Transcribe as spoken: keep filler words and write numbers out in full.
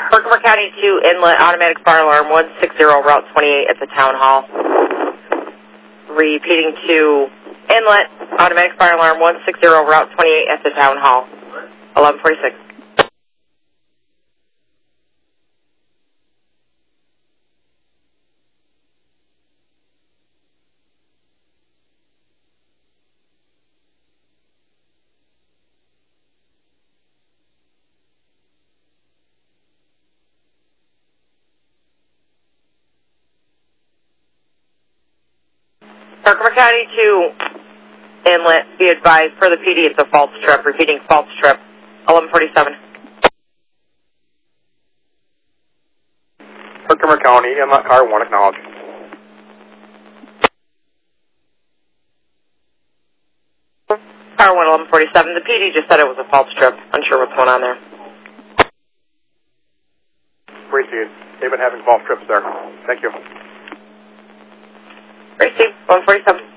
Herkimer County two Inlet, automatic fire alarm one sixty, Route twenty-eight at the town hall. Repeating to Inlet, automatic fire alarm one sixty, Route twenty-eight at the town hall. eleven forty-six. Herkimer County two Inlet, be advised, for the P D, it's a false trip. Repeating, false trip. eleven forty-seven. Herkimer County, Inlet, car one, acknowledge. Car one, eleven forty-seven. The P D just said it was a false trip. Unsure what's going on there. Received. They've been having false trips there. Thank you. Received. eleven forty-seven.